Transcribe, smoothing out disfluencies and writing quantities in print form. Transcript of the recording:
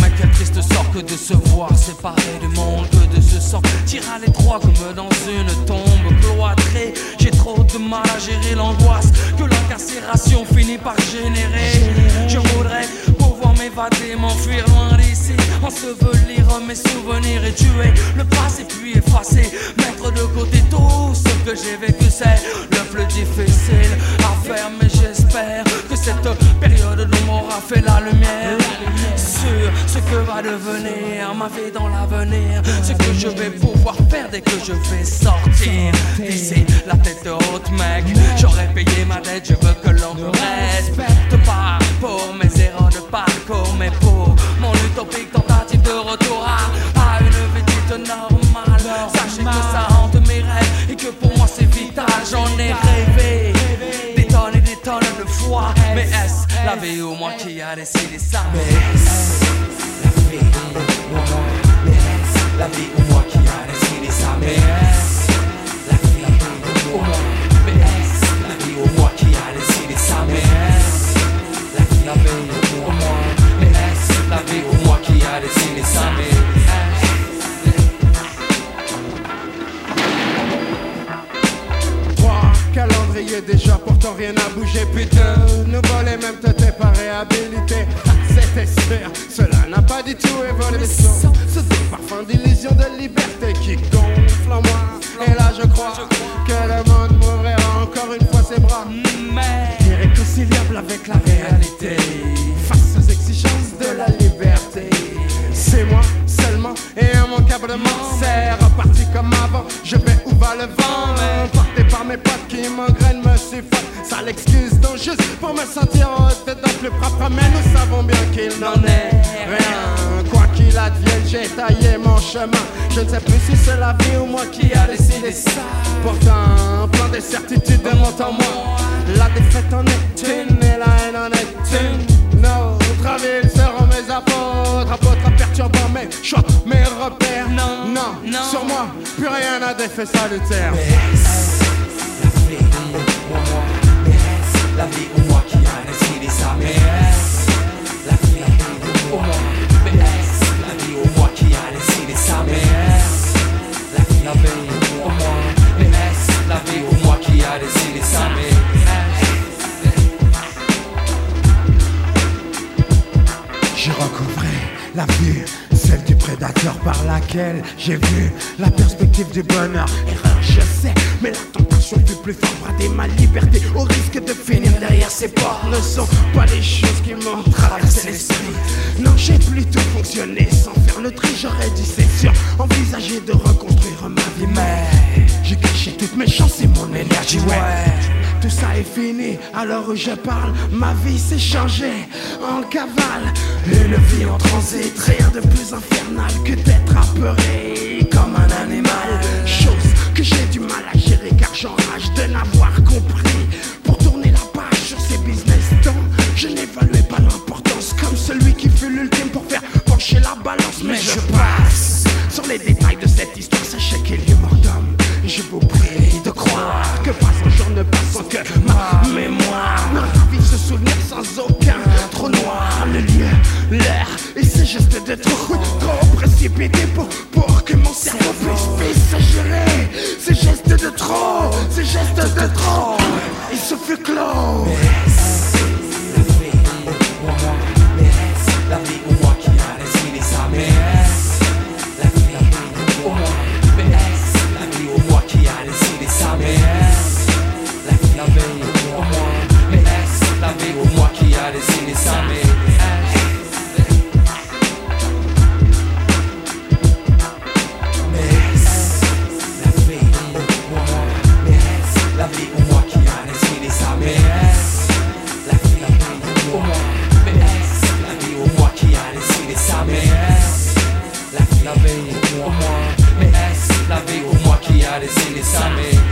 Mais quel triste sort que de se voir séparé du monde, que de se sentir à l'étroit comme dans une tombe cloîtrée. J'ai trop de mal à gérer l'angoisse que l'incarcération finit par générer. Je voudrais pouvoir m'évader, m'enfuir loin d'ici, ensevelir mes souvenirs et tuer le passé puis effacer, mettre de côté tout ce que j'ai vécu. C'est le plus difficile à faire, mais j'espère que cette période d'ombre aura fait la lumière sur ce que va devenir ma vie dans l'avenir, ce que je vais pouvoir faire dès que je vais sortir d'ici la tête haute, mec. J'aurais payé ma dette, je veux que l'on me respecte pas pour mes erreurs de parcours, mais pour mon utopique tentative de retour à une vie dite normale. Sachez que ça hante mes rêves et que pour moi c'est vital. J'en ai rêvé des tonnes de fois. Mais est-ce la vie ou moi qui a décidé ça? Mais est-ce la vie ou moi? Mais est-ce la vie ou moi qui a décidé ça? Mais est-ce la vie ou moi? Mais est-ce la vie ou moi qui a décidé ça? Mais est-ce la vie ou moi? Mais est-ce la vie ou moi qui a décidé ça? Mais calendrier déjà, pourtant rien n'a bougé, putain. Nous voler même te t'es pas réhabilité. C'était sûr, cela n'a pas du tout évolué. Ce parfum d'illusion de liberté qui gonfle en moi. Et là je crois que le monde m'ouvrira encore une fois ses bras. Mais irréconciliable avec la réalité, face aux exigences de la liberté. C'est moi seulement et immanquablement c'est reparti comme avant. Je vais où va le vent, porté par mes potes qui m'engrainent, me suffoquent. Ça l'excuse donc juste pour me sentir dedans plus propre. Mais nous savons bien qu'il n'en est rien. Quoi qu'il advienne, j'ai taillé mon chemin. Je ne sais plus si c'est la vie ou moi qui a décidé ça. Pourtant, plein de certitudes montent en moi. La défaite en est une et la haine en est une. Notre ville seront mes apôtres perturbant mes choix, mes repères. Non, sur moi, plus rien n'a d'effet salutaire. Mais est-ce la vie ou moi? Mais est-ce la vie ou moi qui a décidé ça? Mais est-ce la vie ou moi? Mais est-ce la vie ou moi qui a décidé ça? Mais est-ce la vie ou moi? Mais est-ce la vie ou moi qui a décidé ça? Mais j'ai recouvré la vue, celle du prédateur par laquelle j'ai vu la perspective du bonheur. Erreur, je sais, mais la tentation du plus fort brader ma liberté au risque de finir derrière ces portes. Ne sont pas les choses qui m'ont traversé l'esprit. Non, j'ai plutôt fonctionné sans faire le tri. J'aurais dû, c'est sûr, envisager de reconstruire ma vie. Mais j'ai caché toutes mes chances et mon énergie, ouais. Tout ça est fini, alors où je parle, ma vie s'est changée en cavale. Une vie en transit, rien de plus infernal que d'être apeuré comme un animal. Chose que j'ai du mal à gérer car j'enrage de n'avoir compris. Pour tourner la page sur ces business dont je n'évaluais pas l'importance, comme celui qui fut l'ultime pour faire pencher la balance. Mais je passe sur les détails de cette histoire, sachez qu'il y a mort d'homme. Je vous prie de croire que pas un jour ne passe sans que ma mémoire me ravive ce souvenir sans aucun trou noir. Le lieu, l'air et ces gestes de trop précipités pour que mon cerveau puisse s'agérer. Ces gestes de trop, ces gestes de trop, il se fut clos. mais est-ce la vie ou moi? Mais est-ce la vie ou moi qui a décidé ça? Mais est-ce la vie ou moi? Mais est-ce la vie ou moi qui a décidé ça? Mais est-ce la vie ou moi? Mais est-ce la vie ou moi qui a décidé ça? Mais la vie ou moi qui a décidé ça? Mais est-ce la vie ou moi? Mais est-ce la vie ou moi qui a décidé ça? Mais est-ce la vie ou moi? Mais est-ce la vie ou moi qui a décidé ça? Mais